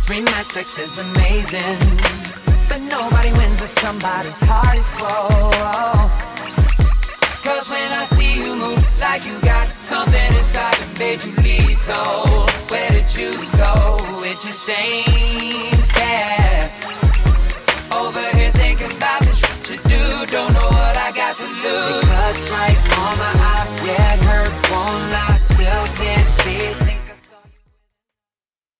Rematch sex is amazing, but nobody wins if somebody's heart is swole. Cause when I see you move like you got something inside that made you lethal, where did you go with your stain?